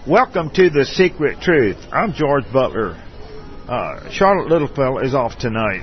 Welcome to The Secret Truth. I'm George Butler. Charlotte Littlefell is off tonight.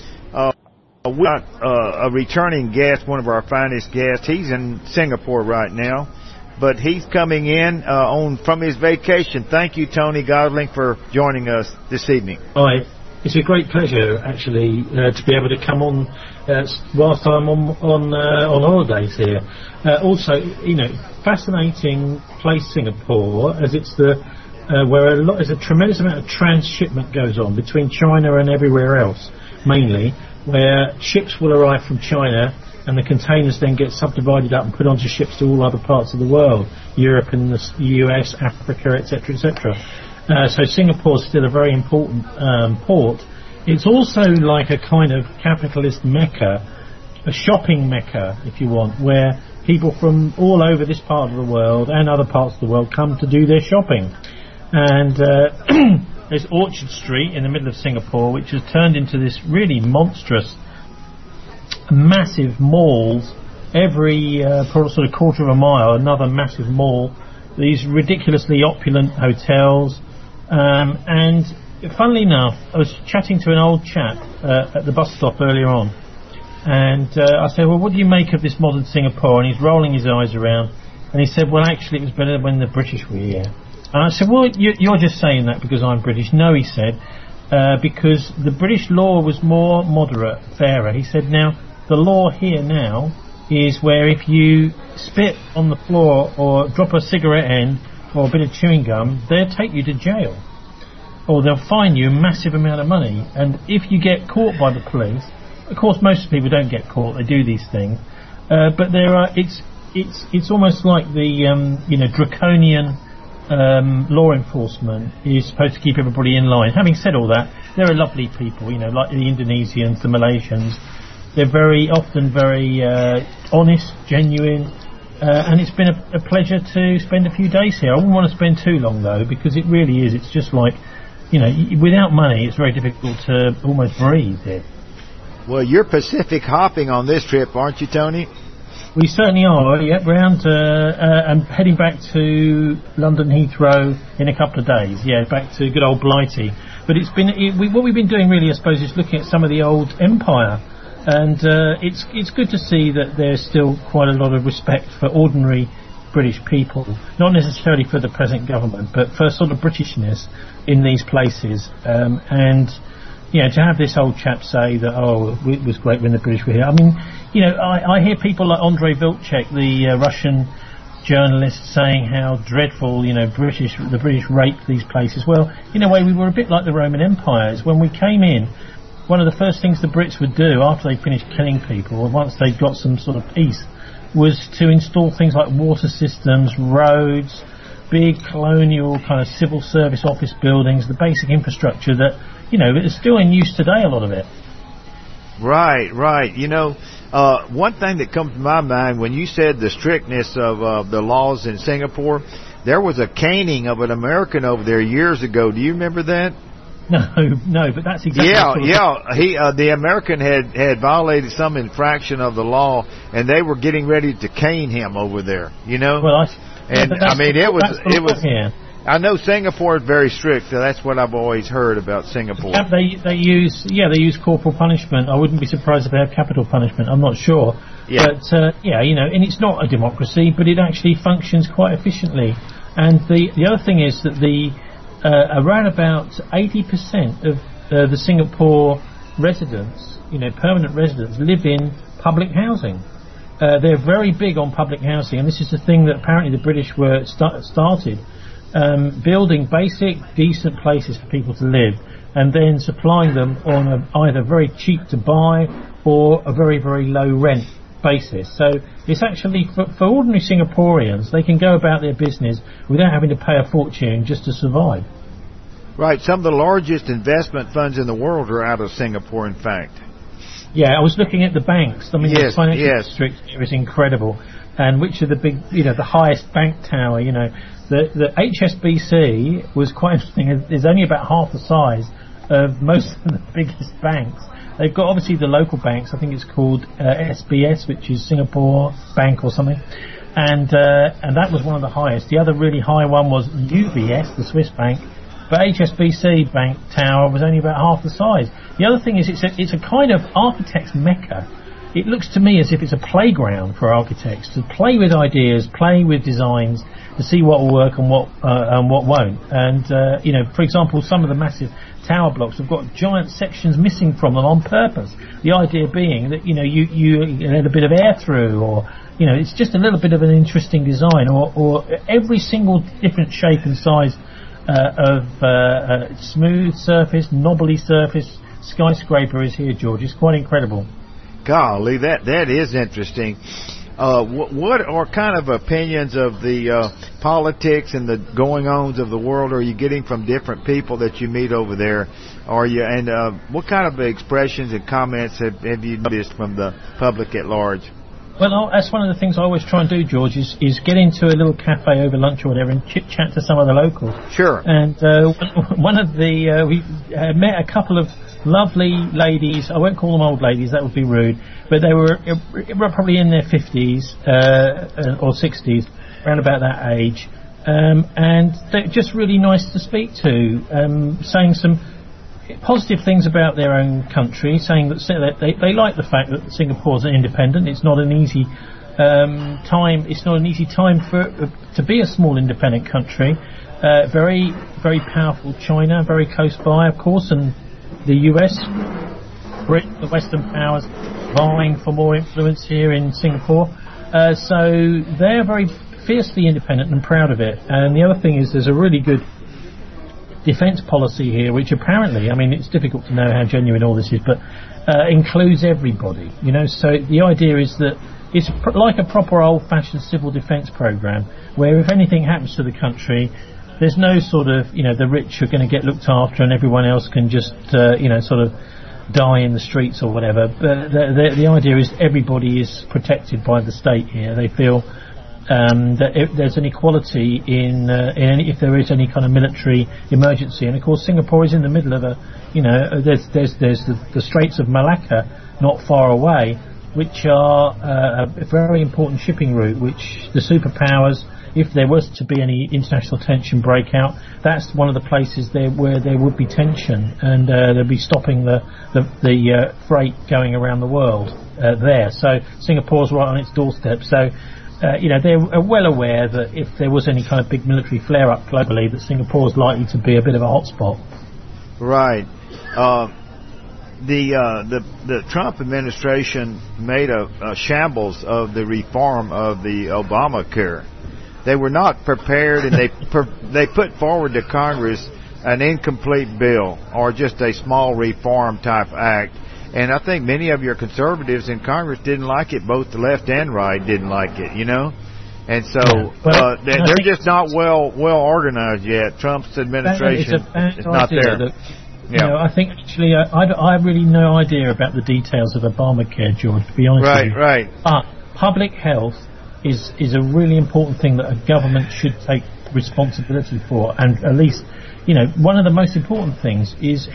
We got a returning guest, one of our finest guests. He's in Singapore right now, but he's coming in from his vacation. Thank you, Tony Godling, for joining us this evening. Hi. It's a great pleasure, actually, to be able to come on whilst I'm on holidays here. Also, fascinating place, Singapore, as it's where there's a tremendous amount of transshipment goes on between China and everywhere else, mainly, where ships will arrive from China and the containers then get subdivided up and put onto ships to all other parts of the world, Europe and the US, Africa, etc., etc. So Singapore's still a very important port. It's also like a kind of capitalist mecca, a shopping mecca, if you want, where people from all over this part of the world and other parts of the world come to do their shopping. And there's Orchard Street in the middle of Singapore, which has turned into this really monstrous, massive malls. Every sort of quarter of a mile, another massive mall. These ridiculously opulent hotels. And funnily enough, I was chatting to an old chap at the bus stop earlier on, and I said, well, what do you make of this modern Singapore? And he's rolling his eyes around, and he said, well, actually, it was better when the British were here. And I said, well, you're just saying that because I'm British. No, he said, because the British law was more moderate, fairer. He said, now, the law here now is where if you spit on the floor or drop a cigarette end or a bit of chewing gum, they'll take you to jail. Or they'll fine you a massive amount of money. And if you get caught by the police, of course most people don't get caught, they do these things. But it's almost like the, draconian law enforcement is supposed to keep everybody in line. Having said all that, there are lovely people, like the Indonesians, the Malaysians. They're very often very honest, genuine. And it's been a pleasure to spend a few days here. I wouldn't want to spend too long, though, because it really is. It's just like, without money, it's very difficult to almost breathe here. Well, you're Pacific hopping on this trip, aren't you, Tony? We certainly are. Yeah, round and heading back to London Heathrow in a couple of days. Yeah, back to good old Blighty. But what we've been doing really, I suppose, is looking at some of the old empire. And it's good to see that there's still quite a lot of respect for ordinary British people, not necessarily for the present government, but for sort of Britishness in these places. And to have this old chap say that, it was great when the British were here. I mean, I hear people like Andrei Vilcek, the Russian journalist, saying how dreadful, the British raped these places. Well, in a way, we were a bit like the Roman Empire. When we came in, one of the first things the Brits would do after they finished killing people, or once they'd got some sort of peace, was to install things like water systems, roads, big colonial kind of civil service office buildings, the basic infrastructure that, is still in use today, a lot of it. Right. One thing that comes to my mind when you said the strictness of the laws in Singapore, there was a caning of an American over there years ago. Do you remember that? No, but that's exactly. The American had violated some infraction of the law, and they were getting ready to cane him over there. Well, it was. Yeah. I know Singapore is very strict, so that's what I've always heard about Singapore. They use corporal punishment. I wouldn't be surprised if they have capital punishment. I'm not sure. Yeah. But and it's not a democracy, but it actually functions quite efficiently. And the other thing is that around about 80% of the Singapore residents, permanent residents, live in public housing. They're very big on public housing, and this is the thing that apparently the British were started, building basic, decent places for people to live, and then supplying them on either very cheap to buy or a very, very low rent basis. So it's actually, for ordinary Singaporeans, they can go about their business without having to pay a fortune just to survive. Right. Some of the largest investment funds in the world are out of Singapore, in fact. Yeah, I was looking at the banks. I mean, the financial district here is incredible. And which are the big, the highest bank tower, the HSBC was quite interesting. It's only about half the size of most of the biggest banks. They've got obviously the local banks. I think it's called SBS, which is Singapore Bank or something. and that was one of the highest. The other really high one was UBS, the Swiss bank, but HSBC Bank Tower was only about half the size. The other thing is it's a kind of architect's mecca. It looks to me as if it's a playground for architects to play with ideas, play with designs, to see what will work and what won't. And for example, some of the massive tower blocks have got giant sections missing from them on purpose. The idea being that you let a bit of air through, or it's just a little bit of an interesting design, or every single different shape and size of smooth surface, knobbly surface skyscraper is here, George. It's quite incredible. Golly, that is interesting. What are kind of opinions of the politics and the going-ons of the world are you getting from different people that you meet over there? What kind of expressions and comments have you noticed from the public at large? Well, that's one of the things I always try and do, George, is get into a little cafe over lunch or whatever and chit-chat to some of the locals. Sure. And one of the we met a couple of lovely ladies. I won't call them old ladies, that would be rude, but they were probably in their 50s or 60s, around about that age, and they're just really nice to speak to, saying some positive things about their own country, saying that they like the fact that Singapore's independent. It's not an easy time. It's not an easy time to be a small independent country. Very, very powerful China, very close by, of course, and the US, Britain, the Western powers vying for more influence here in Singapore. So they're very fiercely independent and proud of it. And the other thing is there's a really good defence policy here, which apparently, I mean, it's difficult to know how genuine all this is, but includes everybody. So the idea is that it's like a proper old-fashioned civil defence programme, where if anything happens to the country, there's no sort of, the rich are going to get looked after and everyone else can just, sort of die in the streets or whatever. But the idea is everybody is protected by the state here. They feel that there's an equality in if there is any kind of military emergency. And of course, Singapore is in the middle of there's the Straits of Malacca not far away, which are a very important shipping route, which the superpowers, if there was to be any international tension breakout, that's one of the places where there would be tension, and they'll be stopping the freight going around the world there. So Singapore's right on its doorstep. So they're well aware that if there was any kind of big military flare-up globally, that Singapore's likely to be a bit of a hotspot. Right. The Trump administration made a shambles of the reform of the Obamacare. They were not prepared, and they put forward to Congress an incomplete bill or just a small reform type act. And I think many of your conservatives in Congress didn't like it. Both the left and right didn't like it, And so they're just not well organized yet. Trump's administration is not there. I think actually I have really no idea about the details of Obamacare, George, to be honest with you. Right. But public health is a really important thing that a government should take responsibility for, and at least one of the most important things is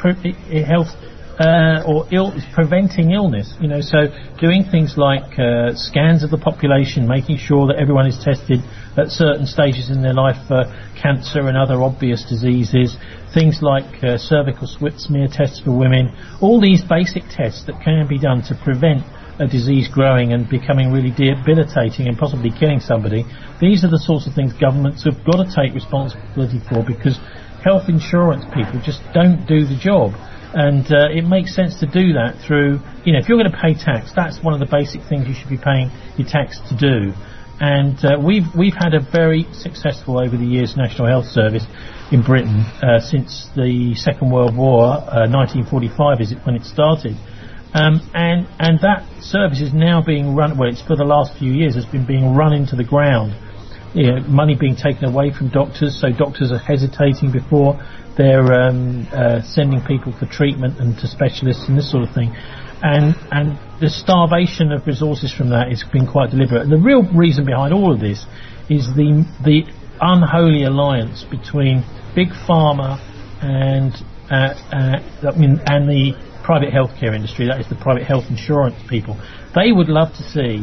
preventing illness. So doing things like scans of the population, making sure that everyone is tested at certain stages in their life for cancer and other obvious diseases, things like cervical smear tests for women, all these basic tests that can be done to prevent a disease growing and becoming really debilitating and possibly killing somebody. These are the sorts of things governments have got to take responsibility for, because health insurance people just don't do the job. And it makes sense to do that through, if you're going to pay tax, that's one of the basic things you should be paying your tax to do. And we've had a very successful, over the years, National Health Service in Britain since the Second World War. 1945 is when it started. And that service is now being run, well, it's for the last few years, has been being run into the ground. Money being taken away from doctors, so doctors are hesitating before they're sending people for treatment and to specialists and this sort of thing. And the starvation of resources from that has been quite deliberate. And the real reason behind all of this is the unholy alliance between big pharma and the private healthcare industry, that is the private health insurance people. They would love to see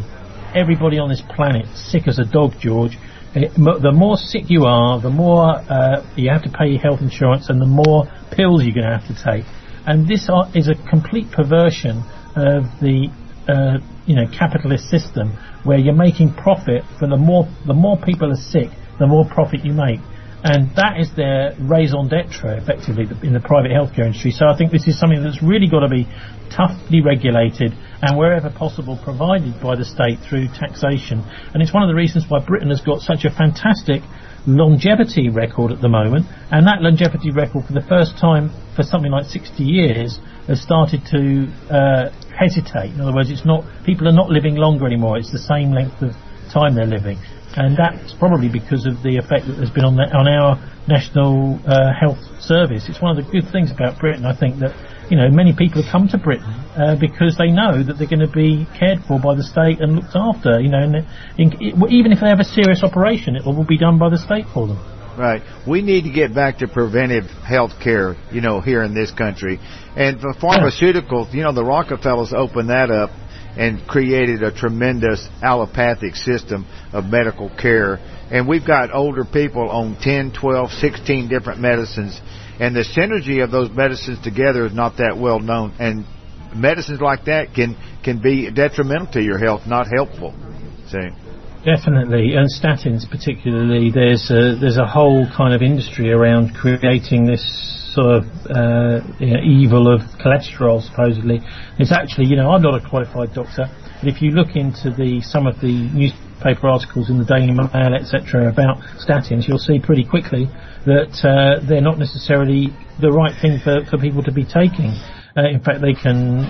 everybody on this planet sick as a dog, George. The more sick you are, the more you have to pay your health insurance, and the more pills you're going to have to take. And this is a complete perversion of the capitalist system, where you're making profit for the more people are sick, the more profit you make. And that is their raison d'etre, effectively, in the private healthcare industry. So I think this is something that's really got to be toughly regulated, and wherever possible provided by the state through taxation. And it's one of the reasons why Britain has got such a fantastic longevity record at the moment, and that longevity record, for the first time for something like 60 years, has started to hesitate. In other words, people are not living longer anymore. It's the same length of time they're living. And that's probably because of the effect that there's been on our national health service. It's one of the good things about Britain, I think, that many people have come to Britain because they know that they're going to be cared for by the state and looked after. And even if they have a serious operation, it will be done by the state for them. Right. We need to get back to preventive health care, here in this country. And for pharmaceuticals, the Rockefellers opened that up and created a tremendous allopathic system of medical care. And we've got older people on 10, 12, 16 different medicines, and the synergy of those medicines together is not that well known. And medicines like that can be detrimental to your health, not helpful. See? Definitely, and statins particularly. There's a whole kind of industry around creating this sort of evil of cholesterol, supposedly. It's actually, I'm not a qualified doctor, but if you look into some of the newspaper articles in the Daily Mail, etc., about statins, you'll see pretty quickly that they're not necessarily the right thing for people to be taking. In fact, they can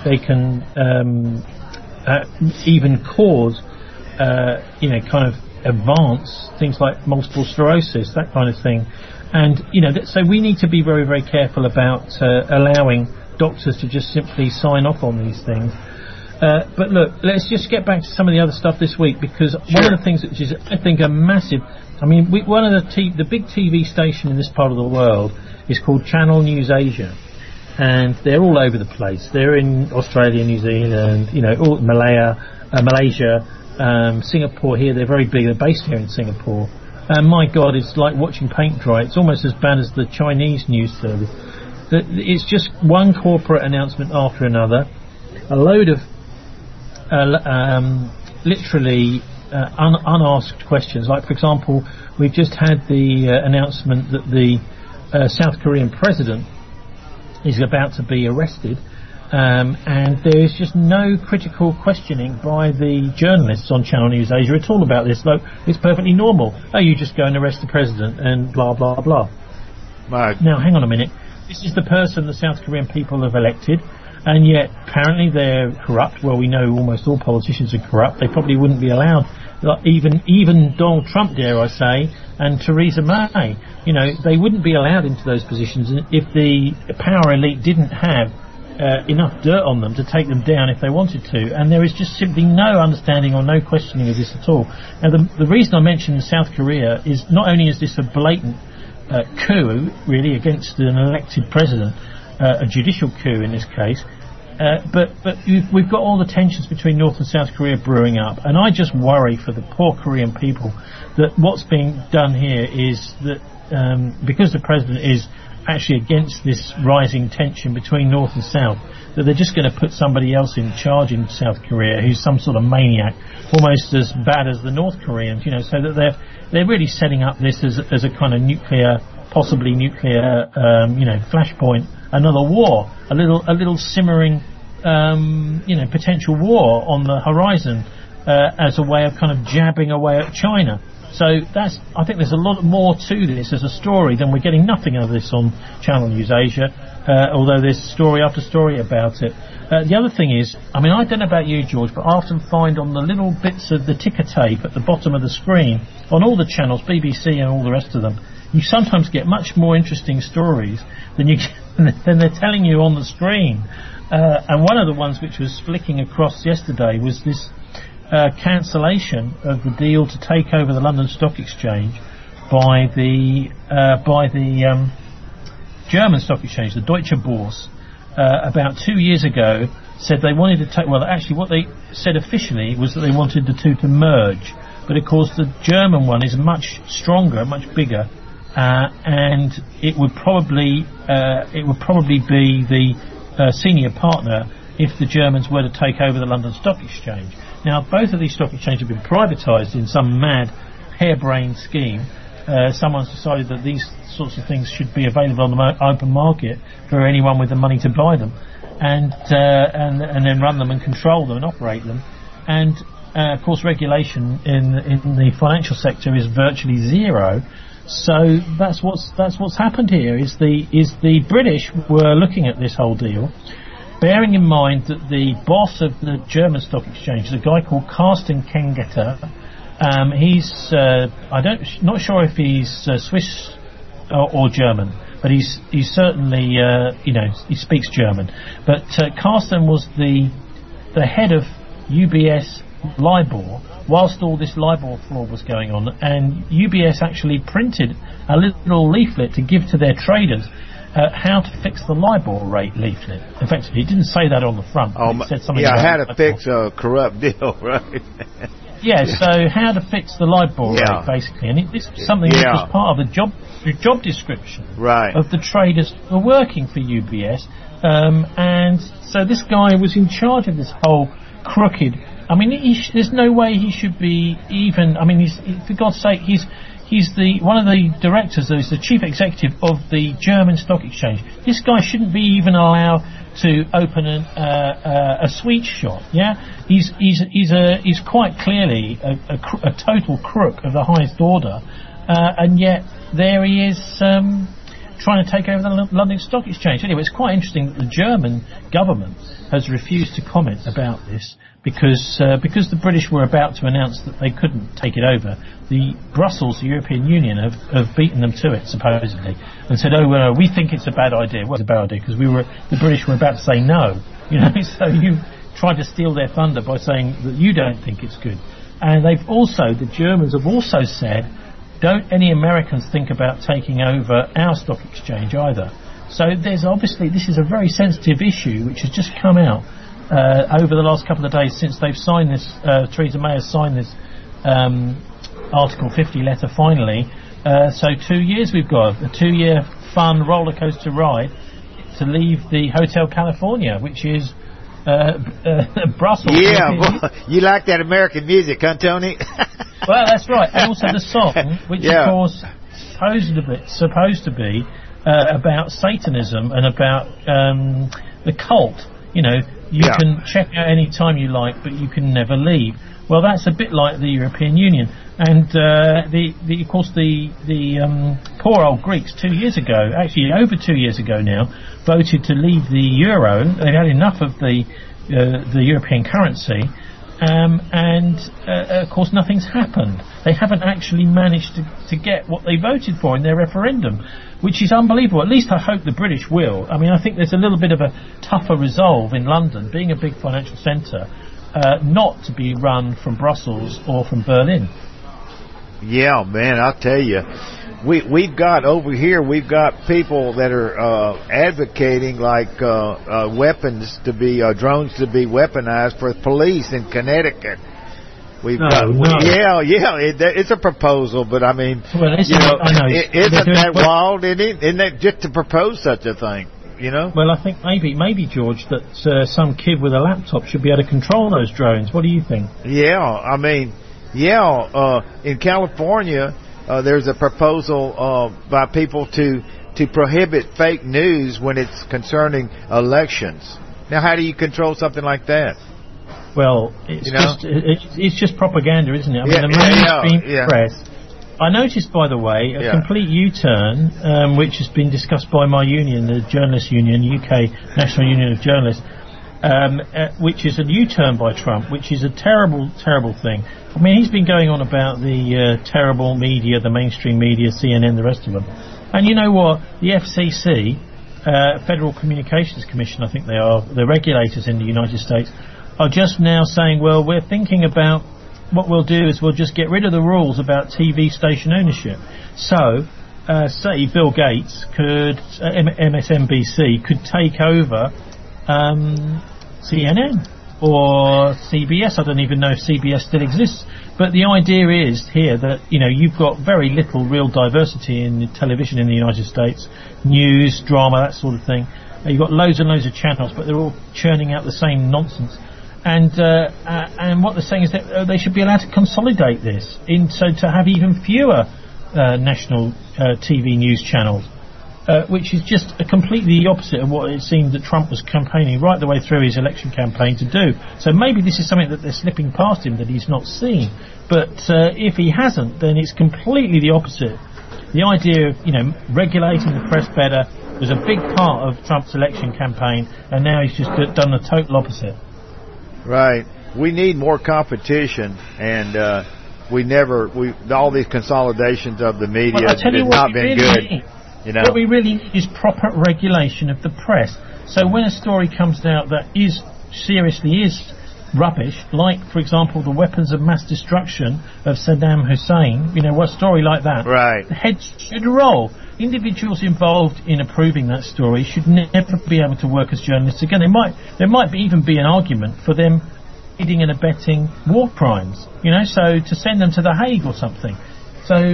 even cause kind of advance things like multiple sclerosis, that kind of thing. And, so we need to be very, very careful about allowing doctors to just simply sign off on these things. But look, let's just get back to some of the other stuff this week, because one of the things which is, I think, a massive... one of the big TV station in this part of the world is called Channel News Asia. And they're all over the place. They're in Australia, New Zealand, Malaysia, Singapore here. They're very big. They're based here in Singapore. And my God, it's like watching paint dry. It's almost as bad as the Chinese news service. It's just one corporate announcement after another. A load of literally unasked questions. Like, for example, we've just had the announcement that the South Korean president is about to be arrested. And there is just no critical questioning by the journalists on Channel News Asia at all about this. Like, it's perfectly normal. Oh, you just go and arrest the president and blah, blah, blah. Right. Now, hang on a minute. This is the person the South Korean people have elected, and yet apparently they're corrupt. Well, we know almost all politicians are corrupt. They probably wouldn't be allowed, even Donald Trump, dare I say, and Theresa May. They wouldn't be allowed into those positions if the power elite didn't have enough dirt on them to take them down if they wanted to, and there is just simply no understanding or no questioning of this at all. Now, the reason I mentioned South Korea is not only is this a blatant coup, really, against an elected president, a judicial coup in this case, but we've got all the tensions between North and South Korea brewing up, and I just worry for the poor Korean people that what's being done here is that because the president is actually against this rising tension between North and South, that they're just going to put somebody else in charge in South Korea who's some sort of maniac, almost as bad as the North Koreans, so that they're really setting up this as a kind of possibly nuclear flashpoint, another war, a little simmering potential war on the horizon as a way of kind of jabbing away at China. So I think there's a lot more to this as a story than we're getting nothing of this on Channel News Asia, although there's story after story about it. The other thing is, I don't know about you, George, but I often find on the little bits of the ticker tape at the bottom of the screen, on all the channels, BBC and all the rest of them, you sometimes get much more interesting stories than they're telling you on the screen. And one of the ones which was flicking across yesterday was this cancellation of the deal to take over the London Stock Exchange by the German Stock Exchange, the Deutsche Börse. About 2 years ago, said they wanted to take. Well, actually, what they said officially was that they wanted the two to merge. But of course, the German one is much stronger, much bigger, and it would probably be the senior partner if the Germans were to take over the London Stock Exchange. Now, both of these stock exchanges have been privatised in some mad, harebrained scheme. Someone's decided that these sorts of things should be available on the open market for anyone with the money to buy them, and then run them and control them and operate them. And of course, regulation in the financial sector is virtually zero. So that's what's happened here. Is the British were looking at this whole deal, bearing in mind that the boss of the German stock exchange is a guy called Carsten Kengeter. He's not sure if he's Swiss or German, but he's certainly he speaks German. But Carsten was the head of UBS LIBOR whilst all this LIBOR fraud was going on, and UBS actually printed a little leaflet to give to their traders. How to fix the LIBOR rate leaflet. Effectively, he didn't say that on the front. He said something how to fix a corrupt deal, right? Yeah, so how to fix the LIBOR rate, basically. And this was something that was part of the job description of the traders who were working for UBS. And so this guy was in charge of this whole crooked... I mean, there's no way he should be even... I mean, for God's sake, he's one of the directors, he's the chief executive of the German Stock Exchange. This guy shouldn't be even allowed to open a sweet shop. Yeah, he's quite clearly a total crook of the highest order, and yet there he is trying to take over the London Stock Exchange. Anyway, it's quite interesting that the German government has refused to comment about this because the British were about to announce that they couldn't take it over. The European Union, have beaten them to it, supposedly, and said, "Oh, well, we think it's a bad idea." Well, it's a bad idea because the British were about to say no. So you tried to steal their thunder by saying that you don't think it's good. And the Germans have also said, don't any Americans think about taking over our stock exchange either. So this is a very sensitive issue which has just come out over the last couple of days since they've signed this. Theresa May has signed this Article 50 letter finally. So 2 years we've got a 2-year fun roller coaster ride to leave the Hotel California, which is Brussels. Yeah, well, you like that American music, huh, Tony? Well, that's right, and also the song, which of course supposed to be about Satanism and about the cult. You can check out any time you like, but you can never leave. Well, that's a bit like the European Union, and of course the poor old Greeks 2 years ago, actually over 2 years ago now, voted to leave the euro. They've had enough of the European currency, and of course nothing's happened. They haven't actually managed to get what they voted for in their referendum, which is unbelievable. At least I hope the British will. I mean, I think there's a little bit of a tougher resolve in London, being a big financial centre, not to be run from Brussels or from Berlin. Yeah, man, I'll tell you, we've got over here. We've got people that are advocating like weapons to be drones to be weaponized for police in Connecticut. It's a proposal, but I mean, isn't that wild? Isn't that just to propose such a thing? Well, I think maybe George, that some kid with a laptop should be able to control those drones. What do you think? In California, there's a proposal by people to prohibit fake news when it's concerning elections. Now, how do you control something like that? Well, it's just propaganda, isn't it? I mean, the mainstream press. I noticed, by the way, a complete U-turn, which has been discussed by my union, the Journalists Union, UK National Union of Journalists, which is a U-turn by Trump, which is a terrible, terrible thing. I mean, he's been going on about the terrible media, the mainstream media, CNN, the rest of them. And you know what? The FCC, Federal Communications Commission, I think they are, the regulators in the United States, are just now saying, well, we're thinking about what we'll do is we'll just get rid of the rules about TV station ownership. So, say Bill Gates could, MSNBC could take over CNN or CBS. I don't even know if CBS still exists. But the idea is here that, you've got very little real diversity in the television in the United States, news, drama, that sort of thing. You've got loads and loads of channels, but they're all churning out the same nonsense. And what they're saying is that they should be allowed to consolidate this, so to have even fewer national TV news channels. Which is just completely the opposite of what it seemed that Trump was campaigning right the way through his election campaign to do. So maybe this is something that they're slipping past him that he's not seen. But if he hasn't, then it's completely the opposite. The idea of, regulating the press better was a big part of Trump's election campaign, and now he's just done the total opposite. Right. We need more competition, and all these consolidations of the media have not been good. What we really need is proper regulation of the press. So when a story comes out that is rubbish, like, for example, the weapons of mass destruction of Saddam Hussein, a story like that, right, the heads should roll. Individuals involved in approving that story should never be able to work as journalists again. There might even be an argument for them aiding and abetting war crimes, so to send them to The Hague or something. So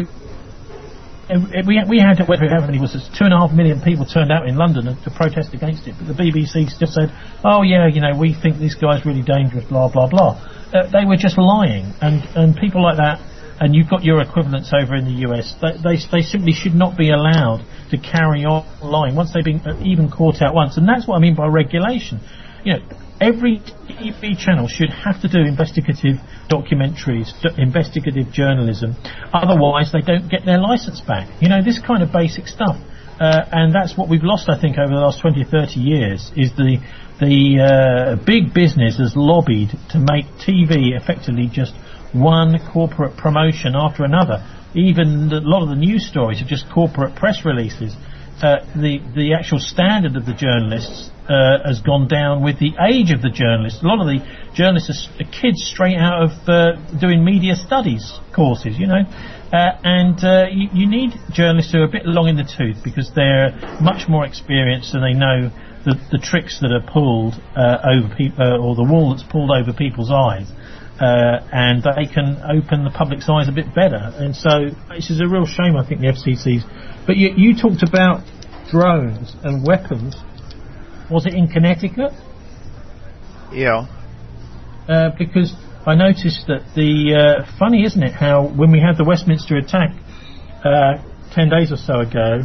we had whatever it was, 2.5 million people turned out in London to protest against it, but the BBC just said, oh yeah, we think this guy's really dangerous, blah blah blah. They were just lying, and people like that, and you've got your equivalents over in the US, they simply should not be allowed to carry on lying once they've been even caught out once. And that's what I mean by regulation. Every TV channel should have to do investigative documentaries, investigative journalism. Otherwise, they don't get their license back. This kind of basic stuff. And that's what we've lost, I think, over the last 20 or 30 years, is the big business has lobbied to make TV effectively just one corporate promotion after another. Even a lot of the news stories are just corporate press releases. The actual standard of the journalists has gone down with the age of the journalists. A lot of the journalists are kids straight out of doing media studies courses, and you need journalists who are a bit long in the tooth because they're much more experienced and they know the tricks that are pulled over people, or the wool that's pulled over people's eyes. And they can open the public's eyes a bit better. And so this is a real shame, I think, the FCC's. But you talked about drones and weapons. Was it in Connecticut? Yeah. Because I noticed that funny, isn't it, how when we had the Westminster attack 10 days or so ago,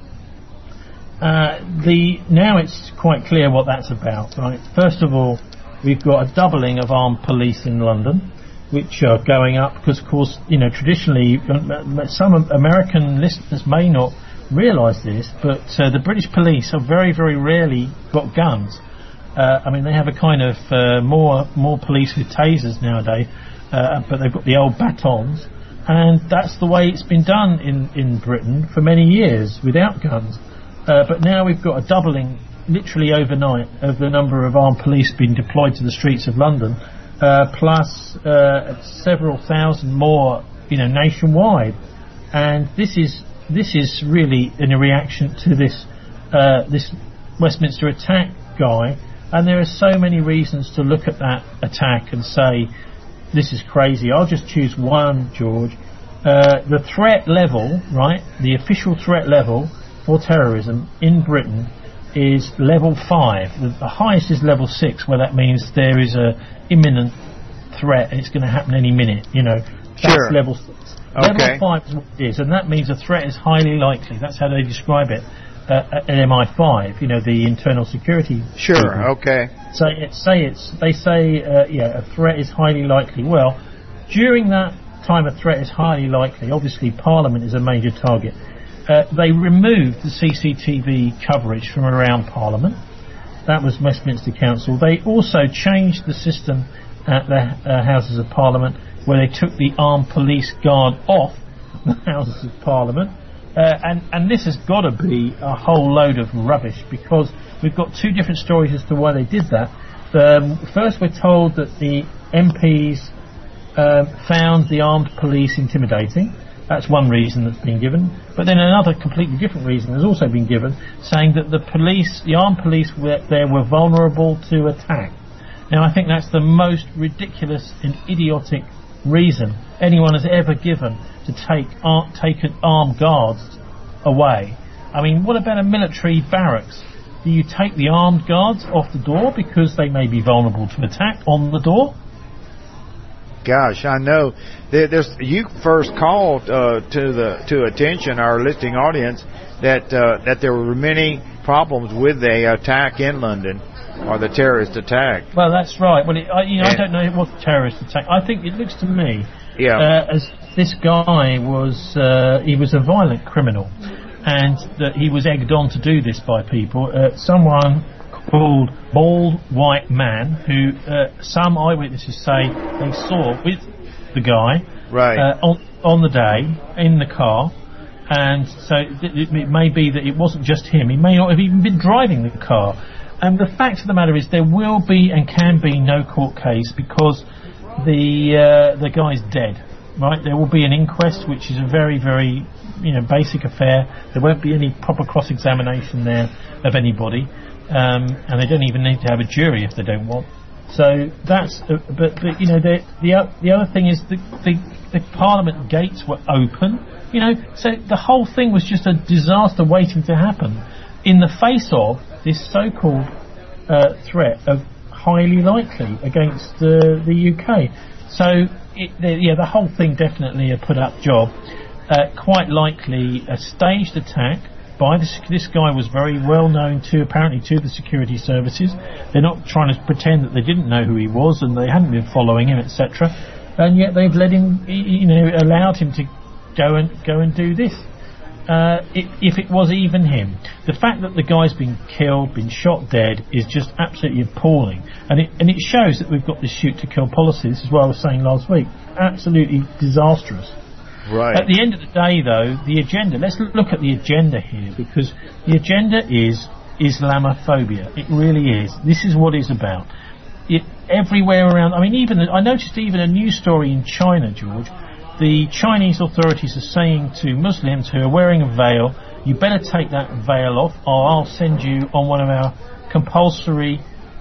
now it's quite clear what that's about, right? First of all, we've got a doubling of armed police in London, which are going up because, of course, traditionally, some American listeners may not realise this, but the British police have very, very rarely got guns. They have a kind of more police with tasers nowadays, but they've got the old batons, and that's the way it's been done in Britain for many years without guns. But now we've got a doubling, literally overnight, of the number of armed police being deployed to the streets of London, plus several thousand more, nationwide. And this is really in a reaction to this Westminster attack guy. And there are so many reasons to look at that attack and say, this is crazy. I'll just choose one, George. The threat level, right, the official threat level for terrorism in Britain is level 5. The highest is level 6, where that means there is a imminent threat and it's going to happen any minute. That's sure. Level 6. Okay. Level 5 is what it is, and that means a threat is highly likely. That's how they describe it at MI5. The internal security. Sure. People. Okay. They say a threat is highly likely. Well, during that time a threat is highly likely, obviously Parliament is a major target. They removed the CCTV coverage from around Parliament. That was Westminster Council. They also changed the system at the Houses of Parliament, where they took the armed police guard off the Houses of Parliament. And this has got to be a whole load of rubbish, because we've got two different stories as to why they did that. First, we're told that the MPs found the armed police intimidating. That's one reason that's been given. But then another completely different reason has also been given, saying that the armed police were vulnerable to attack. Now, I think that's the most ridiculous and idiotic reason anyone has ever given to take armed guards away. I mean, what about a military barracks? Do you take the armed guards off the door because they may be vulnerable to attack on the door? Gosh, I know. You first called to attention our listening audience that there were many problems with the attack in London, or the terrorist attack. Well, that's right. Well, I don't know it was a terrorist attack. I think it looks to me as this guy he was a violent criminal, and that he was egged on to do this by people. Someone called Bald White Man, who some eyewitnesses say they saw with the guy on the day in the car, and so it may be that it wasn't just him. He may not have even been driving the car. And the fact of the matter is, there will be and can be no court case because the guy's dead. Right? There will be an inquest, which is a very, very basic affair. There won't be any proper cross-examination there of anybody. And they don't even need to have a jury if they don't want. So that's, but the other thing is the Parliament gates were open, so the whole thing was just a disaster waiting to happen in the face of this so-called threat of highly likely against the UK. So the whole thing definitely a put-up job. Quite likely a staged attack. This guy was very well known apparently to the security services. They're not trying to pretend that they didn't know who he was and they hadn't been following him, etc. And yet they've let him, allowed him to go and do this. If it was even him, the fact that the guy's been killed, been shot dead, is just absolutely appalling. And it shows that we've got this shoot to kill policy. This is what I was saying last week. Absolutely disastrous. Right. At the end of the day, though, the agenda, let's look at the agenda here, because the agenda is Islamophobia. It really is. This is what it's about. Everywhere around, I noticed even a news story in China, George. The Chinese authorities are saying to Muslims who are wearing a veil, you better take that veil off, or I'll send you on one of our compulsory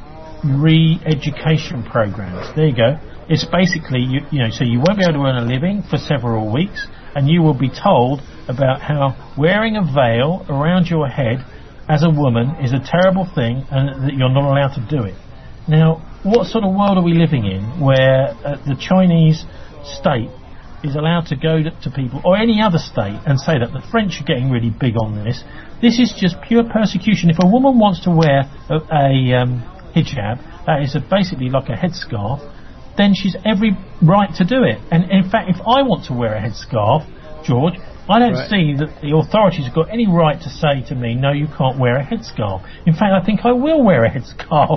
re-education programs. There you go. It's basically, so you won't be able to earn a living for several weeks, and you will be told about how wearing a veil around your head as a woman is a terrible thing and that you're not allowed to do it. Now, what sort of world are we living in where the Chinese state is allowed to go to people, or any other state, and say that the French are getting really big on this? This is just pure persecution. If a woman wants to wear a hijab, that is basically like a headscarf, then she's every right to do it. And in fact, if I want to wear a headscarf, George, I don't see that the authorities have got any right to say to me, no, you can't wear a headscarf. In fact, I think I will wear a headscarf.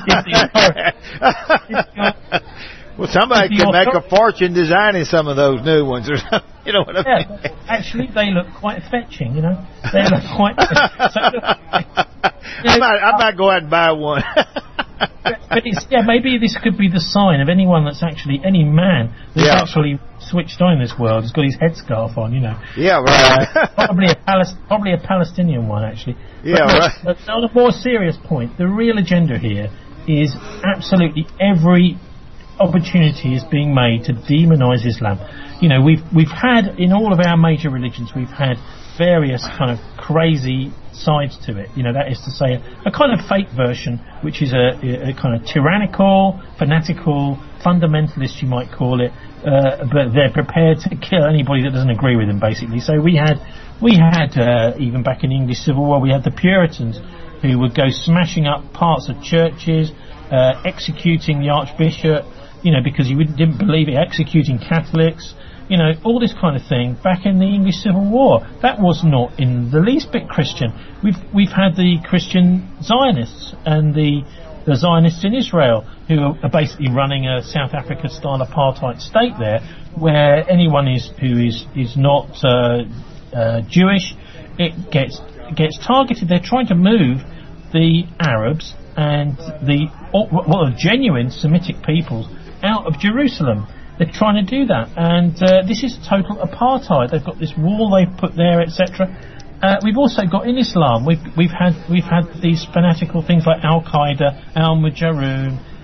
Well, somebody can make a fortune designing some of those new ones, or something. You know what I mean? Actually, they look quite fetching. They look quite. I might go out and buy one. But maybe this could be the sign of anyone that's actually any man that's actually switched on in this world. Has got his headscarf on, Yeah, right. Probably a Palestinian one, actually. But on a more serious point, the real agenda here is absolutely every opportunity is being made to demonise Islam. We've had, in all of our major religions, we've had various kind of crazy sides to it. That is to say, a kind of fake version, which is a kind of tyrannical, fanatical, fundamentalist, you might call it, but they're prepared to kill anybody that doesn't agree with them, basically. So we had even back in the English Civil War, we had the Puritans who would go smashing up parts of churches, executing the Archbishop, because he didn't believe it, executing Catholics, all this kind of thing back in the English Civil War. That was not in the least bit Christian. We've had the Christian Zionists and the Zionists in Israel, who are basically running a South Africa-style apartheid state there, where anyone who is not Jewish, it gets targeted. They're trying to move the Arabs and the genuine Semitic peoples out of Jerusalem. They're trying to do that, and this is total apartheid. They've got this wall they've put there, etc. We've also got in Islam, we've had these fanatical things like Al Qaeda, Al Mujaroon,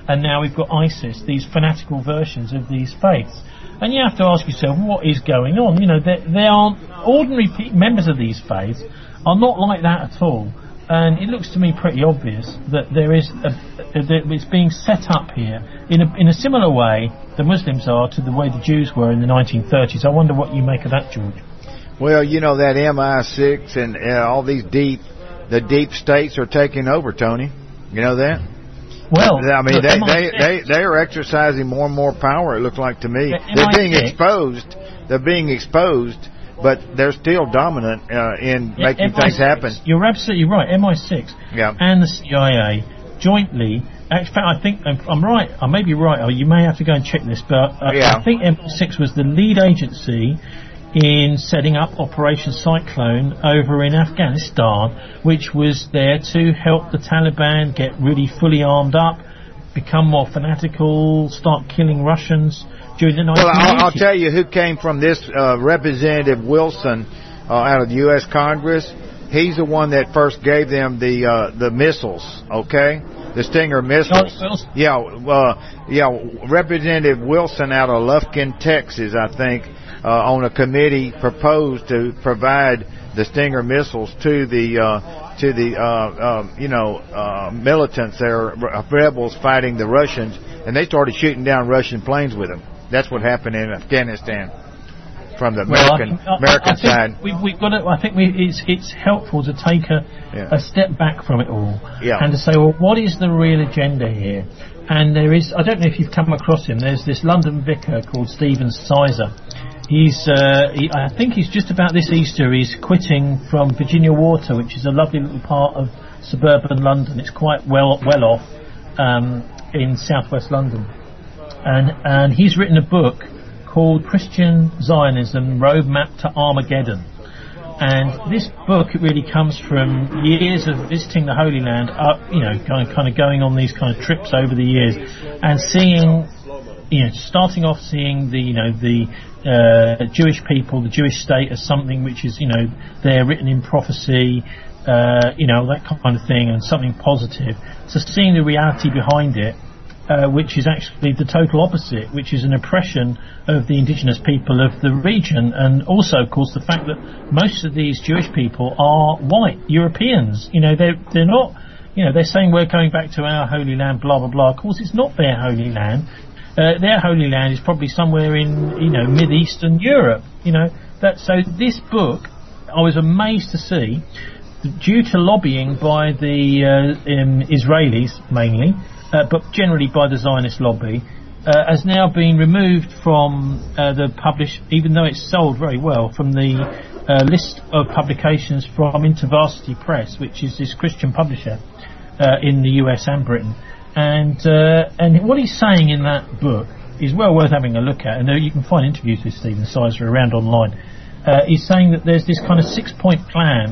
and now we've got ISIS, these fanatical versions of these faiths. And you have to ask yourself, what is going on? You know, there aren't ordinary members of these faiths are not like that at all. And it looks to me pretty obvious that there is that it's being set up here in a similar way the Muslims are to the way the Jews were in the 1930s. I wonder what you make of that, George. Well, you know, that MI6 and all these the deep states are taking over, Tony. You know that? Well, I mean, they are exercising more and more power, it looks like to me. They're being exposed, but they're still dominant in making things happen. You're absolutely right. MI6 and the CIA jointly, in fact, I think I'm right. I may be right. You may have to go and check this, but I think MI6 was the lead agency in setting up Operation Cyclone over in Afghanistan, which was there to help the Taliban get really fully armed up, become more fanatical, start killing Russians during the 1980s. Well, I'll tell you who came from this, Representative Wilson out of the U.S. Congress. He's the one that first gave them the missiles, okay? The Stinger missiles. Representative Wilson out of Lufkin, Texas, I think, on a committee proposed to provide the Stinger missiles to the militants there, rebels fighting the Russians, and they started shooting down Russian planes with them. That's what happened in Afghanistan from the American side. We've got to, I think it's helpful to take a step back from it all and to say, well, what is the real agenda here? And there is, I don't know if you've come across him, there's this London vicar called Stephen Sizer. I think he's just about this Easter, he's quitting from Virginia Water, which is a lovely little part of suburban London. It's quite well off in southwest London. And he's written a book called Christian Zionism, Roadmap to Armageddon. And this book really comes from years of visiting the Holy Land, kind of going on these kind of trips over the years, and seeing, starting off seeing the Jewish people, the Jewish state as something which is, they're written in prophecy, that kind of thing, and something positive. So seeing the reality behind it, which is actually the total opposite, which is an oppression of the indigenous people of the region, and also, of course, the fact that most of these Jewish people are white Europeans. They're not, they're saying we're going back to our holy land, blah blah blah. Of course, it's not their holy land. Their holy land is probably somewhere in, Mid-Eastern Europe. So this book, I was amazed to see, due to lobbying by the Israelis mainly, but generally by the Zionist lobby, has now been removed from the publish, even though it's sold very well, from the list of publications from InterVarsity Press, which is this Christian publisher in the US and Britain. And what he's saying in that book is well worth having a look at, and you can find interviews with Stephen Sizer around online. He's saying that there's this kind of 6-point plan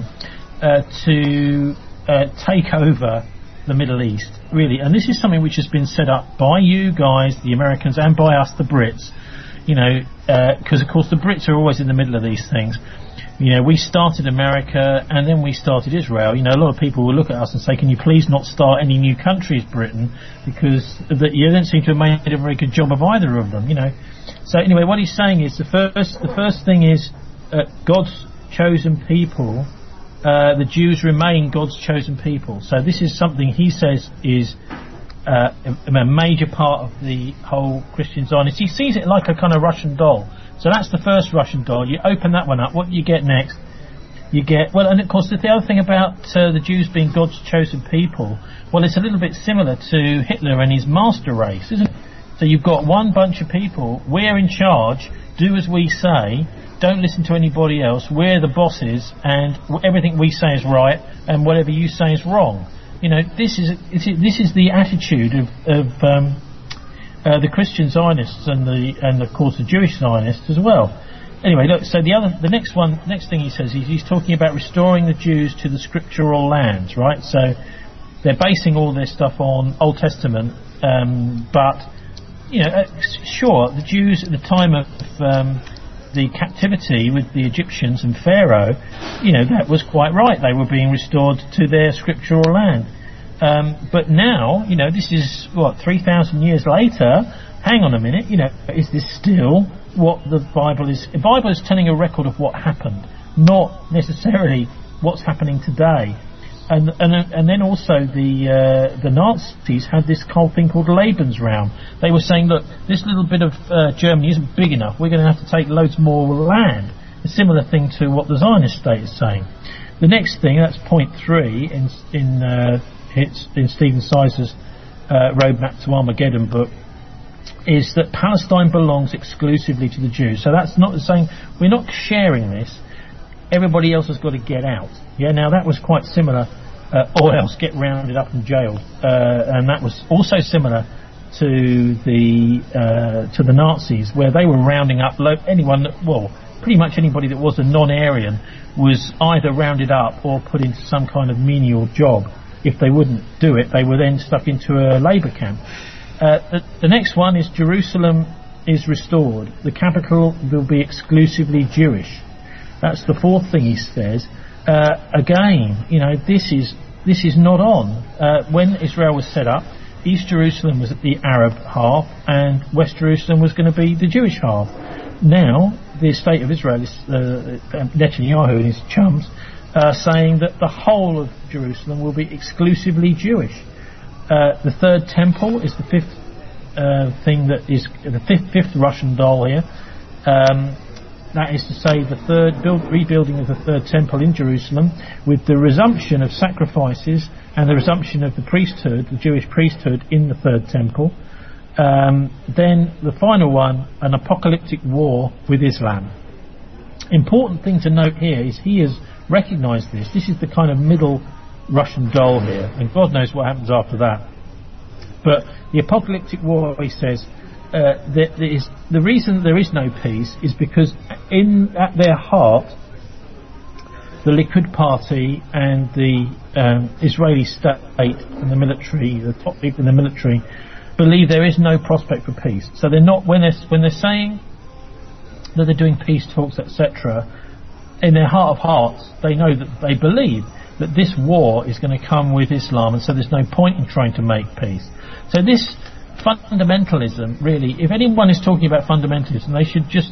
to take over the Middle East, really, and this is something which has been set up by you guys, the Americans, and by us, the Brits, because of course the Brits are always in the middle of these things. We started America and then we started Israel. A lot of people will look at us and say, can you please not start any new countries, Britain, because you don't seem to have made a very good job of either of them, So anyway, what he's saying is the first thing is God's chosen people. The Jews remain God's chosen people. So this is something he says is a major part of the whole Christian Zionist. He sees it like a kind of Russian doll. So that's the first Russian doll. You open that one up. What do you get next? You get, and of course the other thing about the Jews being God's chosen people, well, it's a little bit similar to Hitler and his master race, isn't it? So you've got one bunch of people, we're in charge, do as we say, don't listen to anybody else, we're the bosses, and everything we say is right, and whatever you say is wrong. This is the attitude of the Christian Zionists and of course the Jewish Zionists as well. Anyway, look. So the next thing he says, he's talking about restoring the Jews to the scriptural lands, right? So they're basing all their stuff on Old Testament, but sure, the Jews at the time of the captivity with the Egyptians and Pharaoh, that was quite right. They were being restored to their scriptural land. But now, this is, 3,000 years later. Hang on a minute, is this still what the Bible is? The Bible is telling a record of what happened, not necessarily what's happening today. And then also the Nazis had this whole thing called Lebensraum. They were saying, look, this little bit of Germany isn't big enough. We're going to have to take loads more land. A similar thing to what the Zionist state is saying. The next thing, that's point 3 in Stephen Sizer's Roadmap to Armageddon book, is that Palestine belongs exclusively to the Jews. So that's not saying we're not sharing this. Everybody else has got to get out. Yeah, now that was quite similar, or else get rounded up and jailed, and that was also similar to the Nazis, where they were rounding up anyone that, pretty much anybody that was a non-Aryan was either rounded up or put into some kind of menial job. If they wouldn't do it, they were then stuck into a labour camp. The next one is Jerusalem is restored. The capital will be exclusively Jewish. That's the fourth thing he says. Again, this is not on. When Israel was set up, East Jerusalem was the Arab half, and West Jerusalem was going to be the Jewish half. Now, the state of Israel is Netanyahu and his chums saying that the whole of Jerusalem will be exclusively Jewish. The third temple is the fifth thing that is the fifth Russian doll here. That is to say, the rebuilding of the third temple in Jerusalem, with the resumption of sacrifices and the resumption of the priesthood, the Jewish priesthood, in the third temple. Then the final one, an apocalyptic war with Islam. Important thing to note here is he has recognised this. This is the kind of middle Russian doll here, and God knows what happens after that. But the apocalyptic war, he says, the reason there is no peace is because at their heart, the Likud party and the Israeli state and the military, the top people in the military, believe there is no prospect for peace. So they're not, when they're saying that they're doing peace talks, etc., in their heart of hearts, they know that they believe that this war is going to come with Islam, and so there's no point in trying to make peace. So this fundamentalism, really, if anyone is talking about fundamentalism, they should just,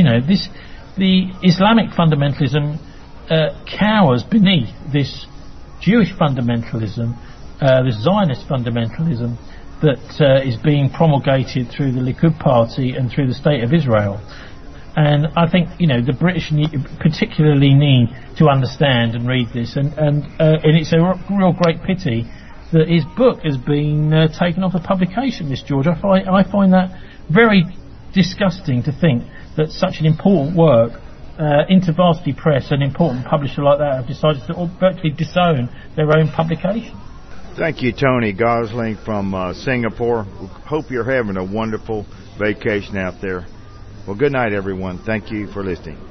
the Islamic fundamentalism cowers beneath this Jewish fundamentalism, this Zionist fundamentalism that is being promulgated through the Likud party and through the state of Israel. And I think, the British particularly need to understand and read this, and it's a real great pity that his book has been taken off of publication, Miss George. I find that very disgusting to think that such an important work, InterVarsity Press, an important publisher like that, have decided to virtually disown their own publication. Thank you, Tony Gosling from Singapore. Hope you're having a wonderful vacation out there. Well, good night, everyone. Thank you for listening.